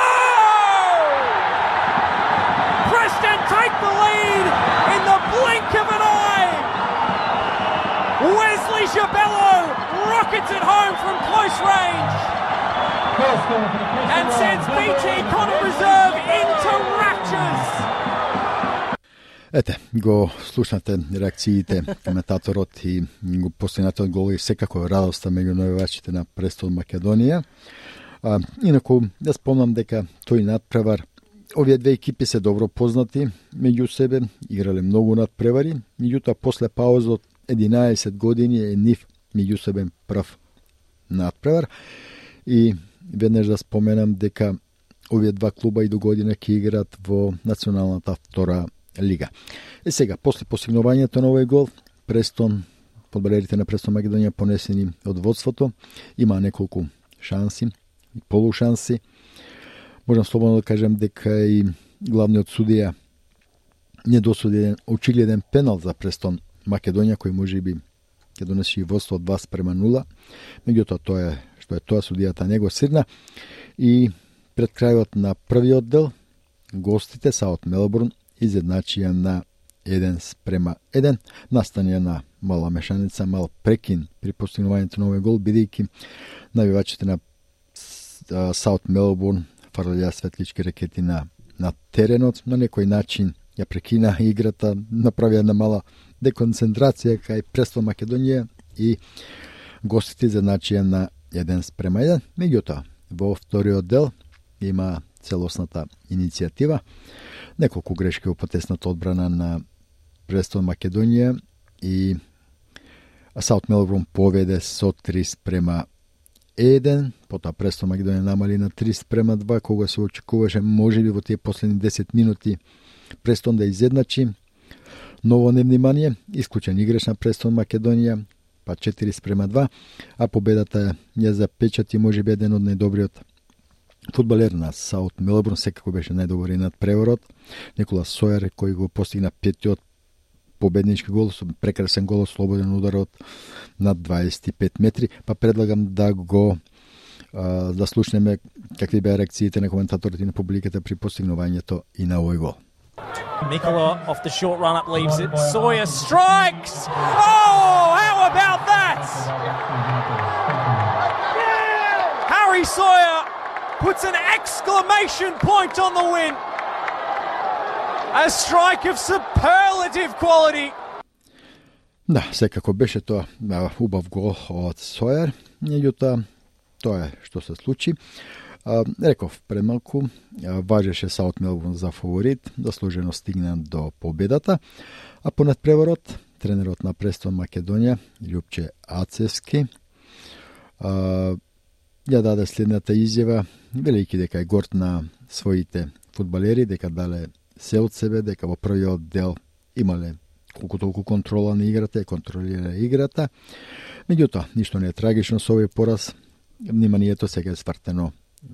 Preston take the lead in the blink of an eye! Wesley Џобело rockets it home from close range and sends Би Ти Конер Резерв into raptures. Ете, го слушнате реакциите, коментаторот и го постигнатиот гол и секако радоста меѓу навивачите на Престон Македонија. А, инаку, да спомнам дека тој надпревар, овие две екипи се добро познати меѓу себе, играле многу надпревари, меѓутоа после пауза од единаесет години е нив меѓусебен прв надпревар и веднаш да споменам дека овие два клуба и до година ќе играат во националната втора лига. Е сега, после постигнувањето на овој гол, Престон, фудбалерите на Престон Македонија понесени од водството, има неколку шанси, полушанси. Можам слободно да кажем дека и главниот судија не досуди еден очигледен пенал за Престон Македонија, кој може би ќе донесе и водство од два спрема нула. Меѓутоа тоа е што е тоа, судијата не го сирна. И пред крајот на првиот дел гостите Саут Мелбурн изедначија на еден спрема еден. Настанија на мала мешаница, мал прекин при постигнувањето на овој гол, бидејќи навивачите на Саут Мелбурн фрлеја светлички ракети на, на теренот, на некој начин ја прекина играта, направија една мала деконцентрација кај Престон Македонија и гостите изедначија на еден спрема еден. Меѓутоа, во вториот дел има целосната иницијатива, неколку грешки во потесната одбрана на Престон Македонија и Саут Мелбурн поведе со три спрема еден, потоа Престон Македонија намали на три спрема два, кога се очекуваше можеби во тие последни десет минути Престон да изедначи. Ново невнимание, исклучен играч на Престон Македонија, па четири спрема два, а победата ја запечати можеби еден од најдобриот фудбалер на Саут Мелбурн, секако беше најдобриот над преворот, Никола Сојер, кој го постигна петиот победнички гол, со прекрасен гол, слободен удар од над дваесет и пет метри, па предлагам да го а, да слушнеме какви беа реакциите на коментаторите и на публиката при постигнувањето и на овој гол. Mikola off the short run up leaves it. Sawyer strikes. Oh, how about that? Harry Sawyer puts an exclamation point on the win. A strike of superlative quality. Да, секако беше тоа убав гол од Сојер, меѓутоа тоа е што се случи. А, реков премалку, важеше Саут Мелбурн за фаворит, заслужено стигна до победата, а понад преворот тренерот на Престон Македонија, Љупче Ацевски, а, ја даде следната изјава, велики дека е горд на своите фудбалери, дека дале се од себе, дека во првиот дел имале колку толку контрола на играта и контролира играта. Меѓутоа, ништо не е трагично со овој пораз, вниманието сега е свртено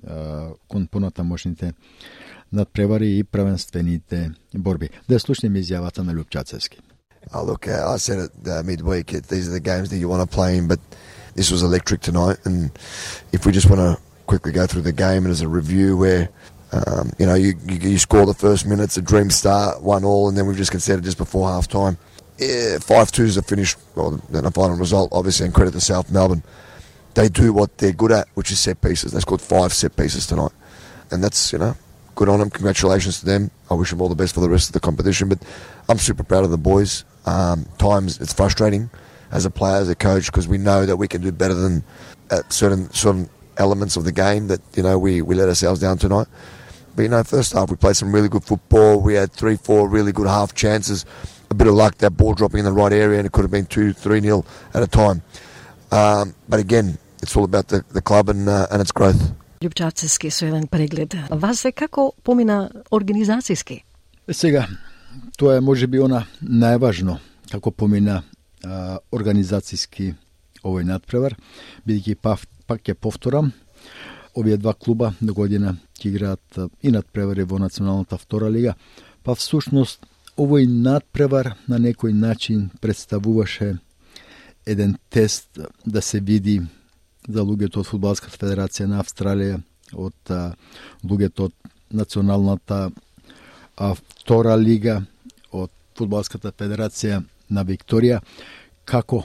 кон понатамошните надпревари и правенствените борби. Да слушнеме изјавата на Љупчацевски. Oh, look, uh, I said it uh, midweek, these are the games that you want to play in, but this was electric tonight, and if we just want to quickly go through the game and as a review where um, you know, you, you, you score the first minutes, a dream start, one all, and then we've just conceded just before half time. Yeah, five two is the finish, well, then a final result, obviously, and credit to South Melbourne. They do what they're good at, which is set pieces. They scored five set pieces tonight. And that's, you know, good on them. Congratulations to them. I wish them all the best for the rest of the competition. But I'm super proud of the boys. Um, times it's frustrating as a player, as a coach, because we know that we can do better than at certain certain elements of the game that, you know, we, we let ourselves down tonight. But, you know, first half we played some really good football. We had three, four really good half chances. A bit of luck, that ball dropping in the right area, and it could have been two, three nil at a time. Um, but again, it's all about the, the club and, uh, and its growth. Љупчацевски со еден преглед. Вас е како помина организацијски? Сега, тоа е можеби она најважно, како помина а, организацијски овој надпревар, бидејќи пак, пак ќе повторам, овие два клуба до година ќе играат и надпревари во националната втора лига, па всушност овој надпревар на некој начин представуваше еден тест да се види за луѓето од Фудбалската федерација на Австралија, од а, луѓето од националната а, втора лига, од Фудбалската федерација на Викторија, како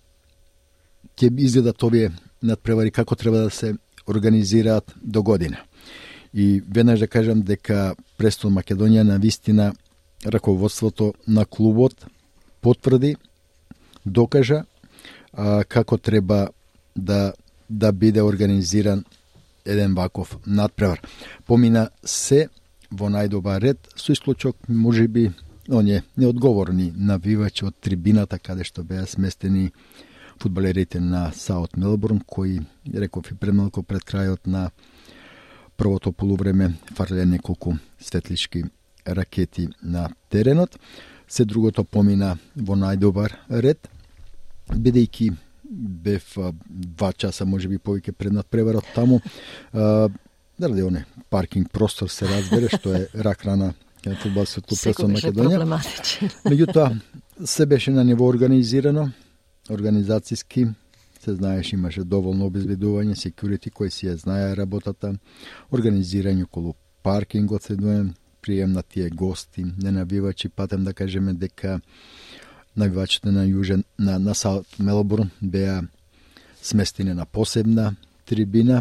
ќе изгледат овие надпревари, како треба да се организираат до година. И веднаш да кажам дека Престон Македонија на вистина раководството на клубот потврди, докажа а, како треба да да биде организиран еден ваков надпревар. Помина се во најдобар ред, со исклучок можеби оние неодговорни навивачи од трибината каде што беа сместени фудбалерите на Саут Мелбурн, кои, реков и премалку пред крајот на првото полувреме, фрлеа неколку светлички ракети на теренот. Се другото помина во најдобар ред, бидејќи бев два часа, може би повеќе пред надпреварот таму, а, заради оне паркинг простор се разбере, што е рак рана на фудбалскиот клуб Престон Македонија. Меѓутоа, се беше на ниво организирано, организацијски се знаеш, имаше доволно обезбедување, секјурити кои си ја знае работата, организирање околу паркингот, следувен прием на тие гости, не навивачи, патем да кажеме дека навивачите на Јужен, на, на Саут Мелбурн беа сместени на посебна трибина,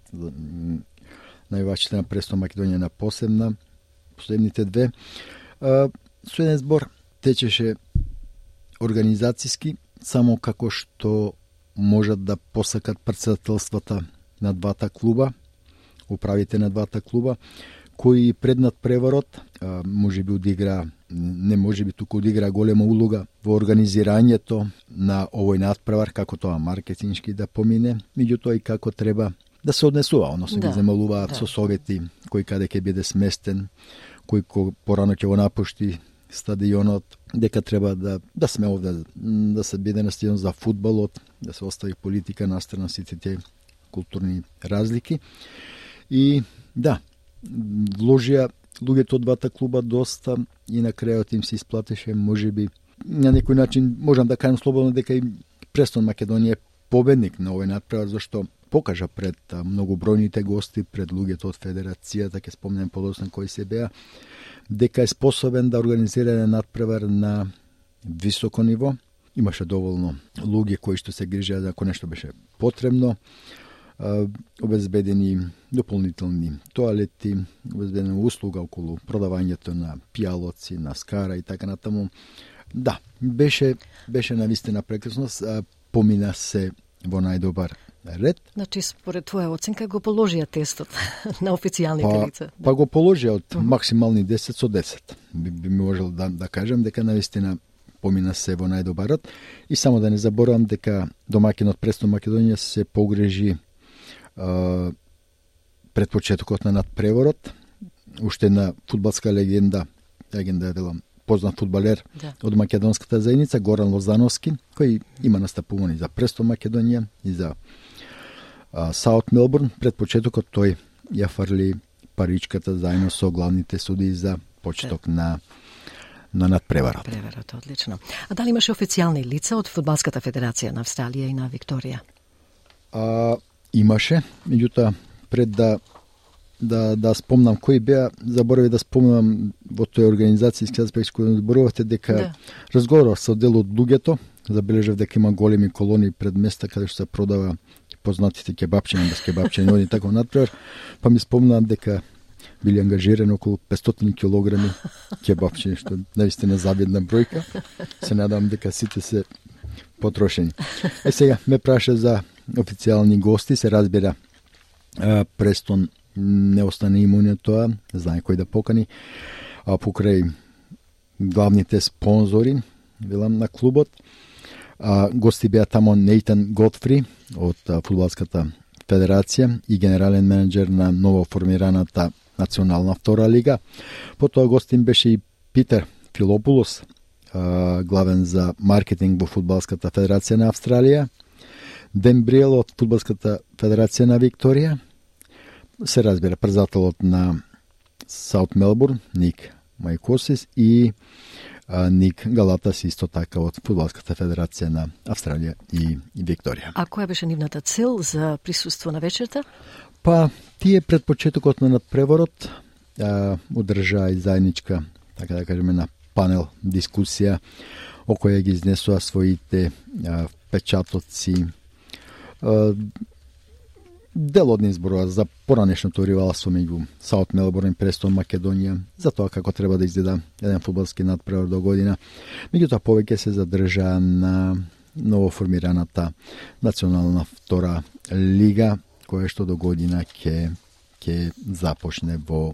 навивачите на Престон Македонија на посебна, последните две. Со еден збор течеше организацијски, само како што можат да посакат претседателствата на двата клуба, управите на двата клуба, кои пред надпреварот може би одигра, не може би туку одигра голема улога во организирањето на овој надпревар, како тоа маркетиншки да помине, меѓутоа и како треба да се однесува, односно да ги замалуваат да. Со совети кој каде ќе биде сместен, кој ко порано ќе го напушти стадионот, дека треба да да сме овде, да се биде на стадион за фудбалот, да се остави политика на страна сите тие културни разлики. И да, вложија луѓето од двата клуба доста и на крајот им се исплатеше, можеби на некој начин можам да кажам слободно дека и Престон Македонија е победник на овој надпревар, зашто покажа пред многобројните гости, пред луѓето од федерацијата, ќе спомнем подоцна кои се беа, дека е способен да организира надпревар на високо ниво. Имаше доволно луѓе кои што се грижеа ако нешто беше потребно, обезбедени дополнителни тоалети, обезбедена услуга околу продавањето на пијалоци, на скара и така натаму. Да, беше беше навистина прекрасно, помина се во најдобар ред. Значи, според твоја оценка го положија тестот на официјалните па, лица? Па го положија од uh-huh. максимални десет со десет. Би, би можел да, да кажем дека навистина помина се во најдобар ред. И само да не заборавам дека домаќинот Престон Македонија се погрежи Uh, пред почетокот на надпреворот, уште една фудбалска легенда, легенда е дела познат фудбалер да. Од македонската заедница, Горан Лозановски, кој има настапувани за Престон Македонија и за uh, Саут Мелбурн. Пред почетокот тој ја фрли паричката заедно со главните судии за почеток да. на на надпреварот. Преварот, одлично. А дали имаше официјални лица од Фудбалската федерација на Австралија и на Викторија? А, имаше, меѓутоа пред да да да спомнам кои беа, заборави да спомнам во тој организацијски аспект кој зборувате дека да. Разговарав со дел од луѓето, забележав дека има големи колони пред места каде што се продава познатите кебапчини, без кебапчини, они така надпревар, па ми спомнаа дека били ангажирани околу петстотини килограми кебапчини, што наистина завидна бројка. Се надам дека сите се потрошени. Е сега ме праша за официјални гости, се разбира Престон не остане имуни од тоа, знае кој да покани, а покрај главните спонзори, велам, на клубот. А, гости беа тамо Нейтан Готфри од Фудбалската федерација и генерален менеджер на ново формираната Национална втора лига. Потоа гостин беше и Питер Филопулос, а, главен за маркетинг во Фудбалската федерација на Австралија, Ден Бриел од Фудбалската федерација на Викторија, се разбира председателот на Саут Мелбурн, Ник Мајкосис и а, Ник Галатас исто така од Фудбалската федерација на Австралија и, и Викторија. А која беше нивната цел за присуство на вечерта? Па, тие пред почетокот на надпреворот а, одржаа и заедничка, така да кажеме, на панел дискусија о која ги изнесоа своите а, впечатоци. А, дел од нив зборува за поранешното ривалство меѓу Саут Мелбурн и Престон Македонија, за тоа како треба да изгледа еден фудбалски надпревар до година. Меѓутоа повеќе се задржаа на новоформираната Национална втора лига, која што до година ќе ќе започне во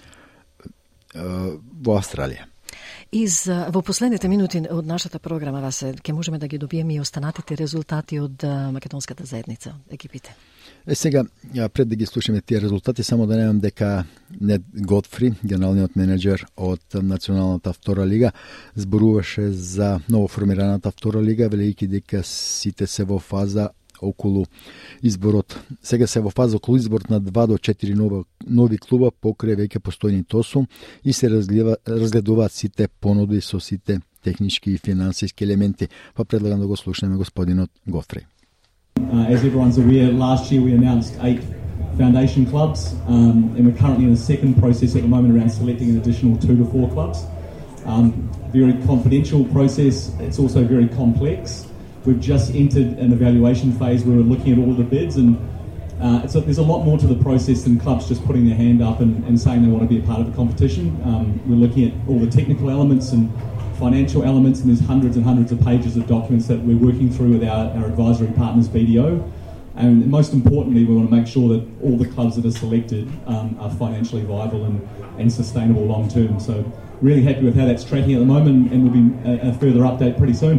во Австралија. И за, во последните минути од нашата програма, Васе, ќе можеме да ги добиеме и останатите резултати од македонската заедница, екипите. Е сега, пред да ги слушаме тие резултати, само да немам дека Нед Готфри, генералниот менеджер од Националната втора лига, зборуваше за новоформираната втора лига, велејќи дека сите се во фаза околу изборот. Сега се во фаза околу изборот на два до четири нови, нови клуба покрај веќе постојни ТОСУ и се разгледа, разгледуваат сите понуди со сите технички и финансиски елементи. Па предлагам да го слушнеме господинот Гофрей. Uh, as everyone's aware, last year we announced eight foundation clubs, um, and we're currently in a second process at the moment around selecting an additional two to four clubs. Um, very confidential process. It's also very complex. We've just entered an evaluation phase where we're looking at all the bids, and uh, it's a, there's a lot more to the process than clubs just putting their hand up and, and saying they want to be a part of the competition. Um, we're looking at all the technical elements and financial elements, and there's hundreds and hundreds of pages of documents that we're working through with our, our advisory partners, B D O. And most importantly, we want to make sure that all the clubs that are selected um, are financially viable and, and sustainable long term. So really happy with how that's tracking at the moment, and will be a, a further update pretty soon.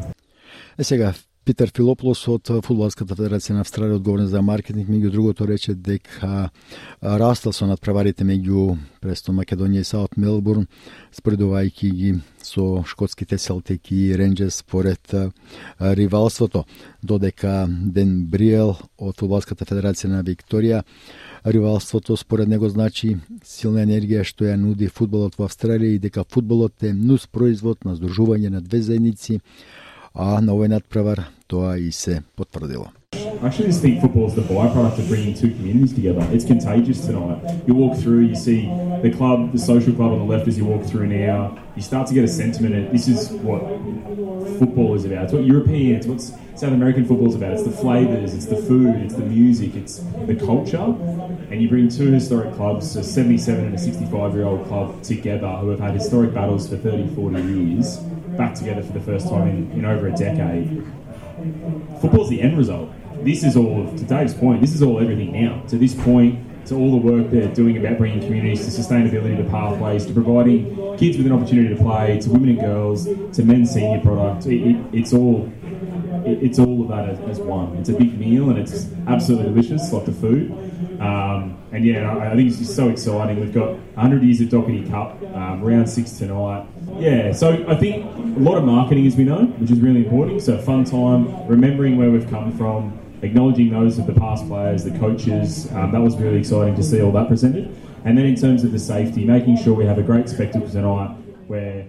Е сега Питер Филополос од Фудбалската федерација на Австралија одговорен за маркетинг, меѓу другото рече дека растал со надпреварите меѓу Престон Македонија и Саут Мелбурн, споредувајќи ги со шкотските Селтик и Ренџерс според ривалството, додека Ден Бриел од Фудбалската федерација на Викторија, ривалството според него значи силна енергија што ја нуди фудбалот во Австралија и дека фудбалот е нус производ на здружување на две заедници, а на овој надпревар тоа и се потврдило. I actually just think football is the byproduct of bringing two communities together. It's contagious tonight. You walk through, you see the club, the social club on the left as you walk through now. You start to get a sentiment that this is what football is about. It's what European, it's what South American football is about. It's the flavours, it's the food, it's the music, it's the culture. And you bring two historic clubs, a seventy-seven and a sixty-five-year-old club together who have had historic battles for thirty, forty years, back together for the first time in, in over a decade. Football's the end result. This is all, to Dave's point, this is all everything now. To this point, to all the work they're doing about bringing communities to sustainability, to pathways, to providing kids with an opportunity to play, to women and girls, to men's senior product. It, it, it's all it, it's all of that as, as one. It's a big meal and it's absolutely delicious, like the food. Um, and yeah, I, I think it's just so exciting. We've got one hundred years of Doherty Cup, um, round six tonight. Yeah, so I think a lot of marketing, as we know, which is really important. So fun time, remembering where we've come from, acknowledging those of the past players, the coaches. Um, that was really exciting to see all that presented. And then in terms of the safety, making sure we have a great spectacle tonight where...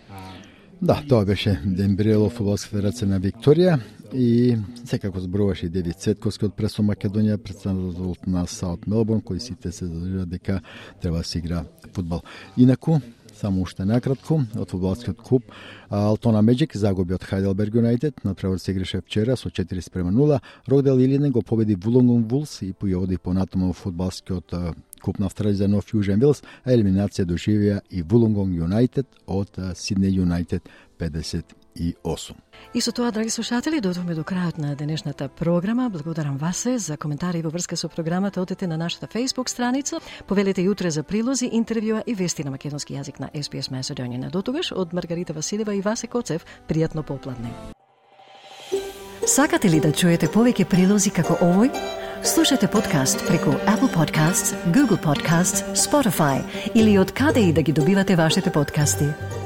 Да, тоа беше Ден Бриел, Фудбалска федерација на Викторија, и секако зборуваше и Девид Цветковски од Престон Македонија, представител на Саут Мелбурн, кои сите се задржа дека треба да се игра фудбал. Инаку, само уште накратко, од фудбалскиот клуб Алтона Меджик загуби од Хайделберг Юнайтед, на превод се играше вчера со четири спрема нула. Рокдел Илинен го победи Вулонгон Вулс и појоди понатаму во фудбалскиот Куп на Австралија за Нов Южен Вилс, а елиминација доживеа и Вулонгон Юнайтед од Сиднеј Юнайтед педесет и осум. И со тоа, драги слушатели, дојдовме до крајот на денешната програма. Благодарам вас се за коментари во врска со програмата. Одете на нашата Facebook страница, повелете јутре за прилози, интервјуа и вести на македонски јазик на Ес Би Ес Macedonian. Дотогаш, од Маргарита Василева и Васе Коцев, пријатно попладне. Сакате ли да чуете повеќе прилози како овој? Слушате подкаст преку Apple Podcasts, Google Podcasts, Spotify или од каде и да ги добивате вашите подкасти.